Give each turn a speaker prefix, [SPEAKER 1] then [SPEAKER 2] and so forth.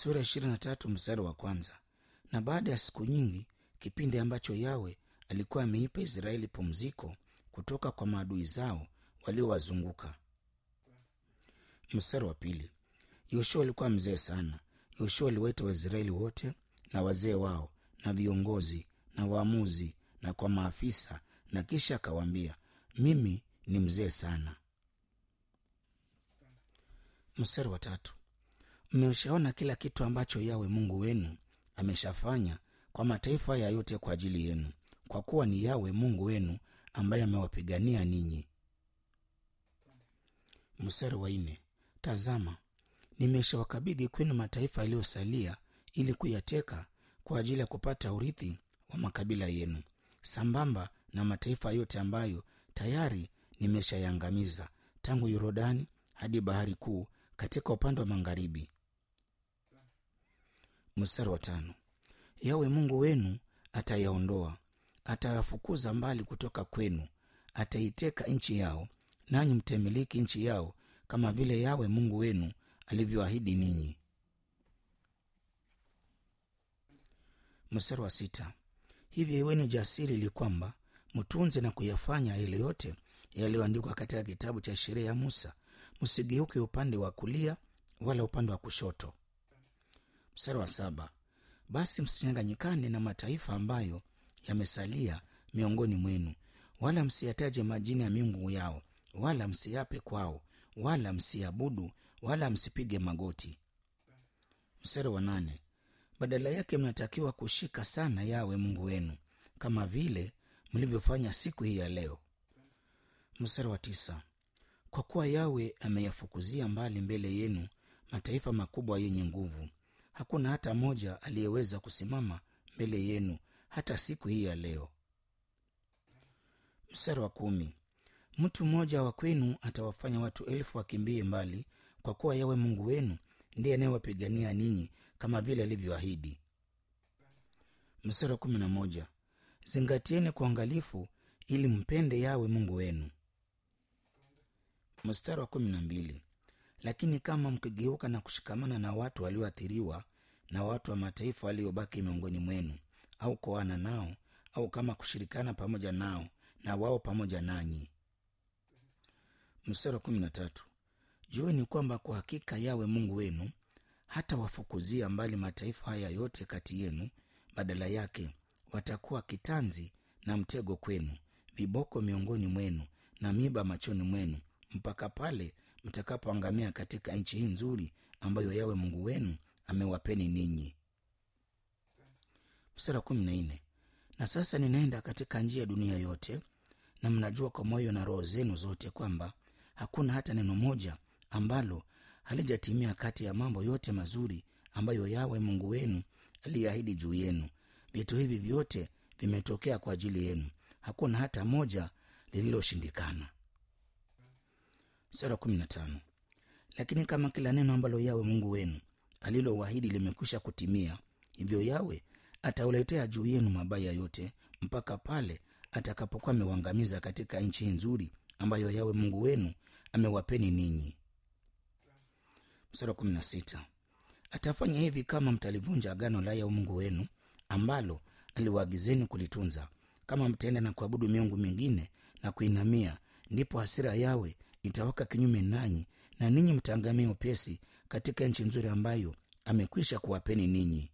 [SPEAKER 1] Sura 23 mstari wa kwanza. Na baada ya siku nyingi, kipindi ambacho Yawe alikuwa ameipa Israeli pumziko kutoka kwa maadui zao waliowazunguka. Mstari wa pili. Yoshua alikuwa mzee sana. Yoshua aliwaita Waisraeli wote na wazee wao na viongozi na waamuzi na kwa maafisa, na kisha akawaambia, mimi ni mzee sana. Mstari wa tatu. Mmeshaona kila kitu ambacho Yawe Mungu wenu ameshafanya kwa mataifa haya yote kwa ajili yenu, kwa kuwa ni Yawe Mungu wenu ambaye amewapigania ninyi. Mstari wa nne. Tazama, nimeshawakabidhi kwenu mataifa yaliyosalia ili kuyateka kwa ajili ya kupata urithi wa makabila yenu, sambamba na mataifa yote ambayo tayari nimeshayaangamiza tangu Yordani hadi bahari kuu katika upande wa magharibi. Mstari wa tano. Yawe Mungu wenu atayaondoa, atayafukuza mbali kutoka kwenu, ataiteka nchi yao, nanyi mtamiliki nchi yao kama vile Yawe Mungu wenu alivyoahidi ninyi. Mstari wa sita. Hivyo iweni jasiri ili kwamba mtunze na kuyafanya yale yote yaliyoandikwa katika kitabu cha sheria ya Musa, msigeuke upande wa kulia wala upande wa kushoto. Mstari wa saba. Basi msichanganyikane na mataifa ambayo yamesalia miongoni mwenu, wala msiyataje majina ya miungu yao, wala msiape kwao, wala msiabudu, wala msipige magoti. Mstari wa nane. Badala yake mnatakiwa kushika sana Yawe Mungu wenu kama vile mlivyofanya siku hii ya leo. Mstari wa tisa. Kwa kuwa Yawe ameyafukuzia mbali mbele yenu mataifa makubwa yenye nguvu, hakuna hata moja aliyeweza kusimama mbele yenu hata siku hii ya leo. Mstari wa kumi. Mtu mmoja wa kwenu atawafanya watu 1000 wakimbie mbali, kwa kuwa Yawe Mungu wenu ndiye anayewapigania ninyi kama vile alivyoahidi. Mstari wa 11. Zingatieni kwa uangalifu ili mpende Yawe Mungu wenu. Mstari wa 12. Lakini kama mkigeuka na kushikamana na watu walioathiriwa na watu wa mataifa waliobaki miongoni mwenu, au kuoana nao, au kama kushirikana pamoja nao na wao pamoja nanyi. Mstari wa 13. Jueni kwamba kwa hakika Yawe Mungu wenu hata wafukuzia mbali mataifa haya yote kati yenu, badala yake watakuwa kitanzi na mtego kwenu, viboko miongoni mwenu na miba machoni mwenu, mpaka pale mtakapoangamia katika nchi hii nzuri ambayo Yawe Mungu wenu amewapeni ninyi. Mstari wa 14. Na sasa ninaenda katika njia ya dunia yote, na mnajua kwa moyo na roho zenu zote kwamba hakuna hata neno moja ambalo halijatimia kati ya mambo yote mazuri ambayo Yawe Mungu wenu aliahidi juu yenu. Vitu hivi vyote vimetokea kwa ajili yenu, hakuna hata moja lililoshindikana. Sura 15. Lakini kama kila neno ambalo Yawe Mungu wenu alilowaahidi limekwisha kutimia, hivyo Yawe atauletea juu yenu mabaya yote mpaka pale atakapokuwa amewaangamiza katika nchi nzuri ambayo Yawe Mungu wenu amewapeni ninyi. Sura 16. Atafanya hivi kama mtalivunja agano la Yawe Mungu wenu ambalo aliwaagizeni kulitunza. Kama mtaenda na kuabudu miungu mingine na kuinamia, ndipo hasira Yawe itawaka kinyume nanyi, na ninyi mtaangamia upesi katika nchi nzuri ambayo amekwisha kuwapeni ninyi.